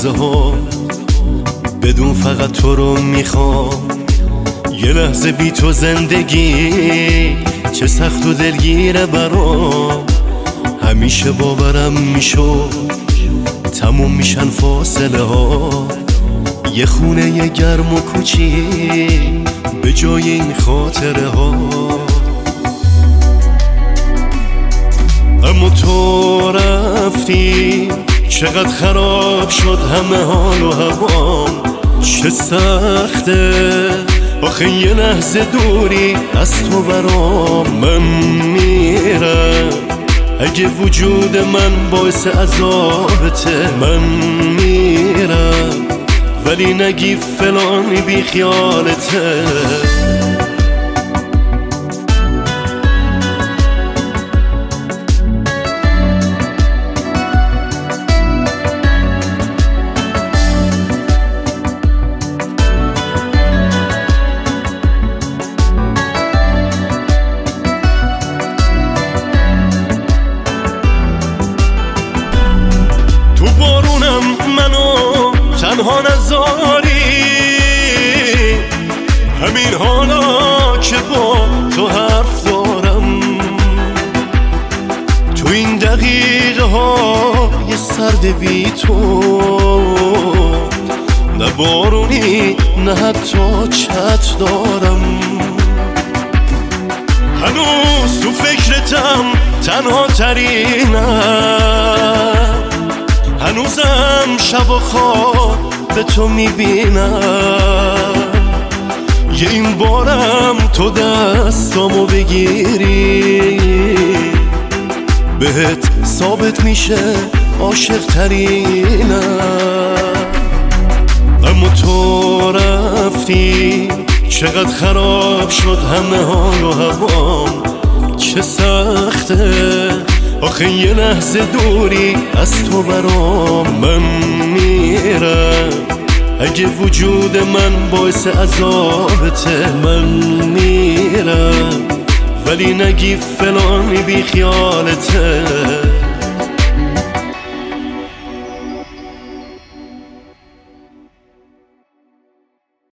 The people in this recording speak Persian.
لحظه ها بدون فقط تو رو میخوام. یه لحظه بی تو زندگی چه سخت و دلگیره برام. همیشه باورم میشد تموم میشن فاصله ها، یه خونه گرم و کوچیک به جای این خاطره ها. اما تو رفتی چقدر خراب شد همه حال و هوام. چه سخته آخه یه لحظه دوری از تو برام. من میرم اگه وجود من باعث عذابته. من میرم ولی نگی فلانی بی خیالته. تنها نذاری همین حالا که با تو حرف دارم. تو این دقیقه های سرد بی تو نه بارونی نه حتی چت دارم. هنوز تو فکرتم تنها ترینم. هنوزم شب و خواب به تو میبینم. یه این بارم تو دستامو بگیری بهت ثابت میشه عاشق ترینم. اما تو رفتی چقدر خراب شد همه حال و هوام. چه سخته آخه یه لحظه دوری از تو برام. من میرم اگه وجود من باعث عذابته. من میرم ولی نگی فلانی بی خیالته.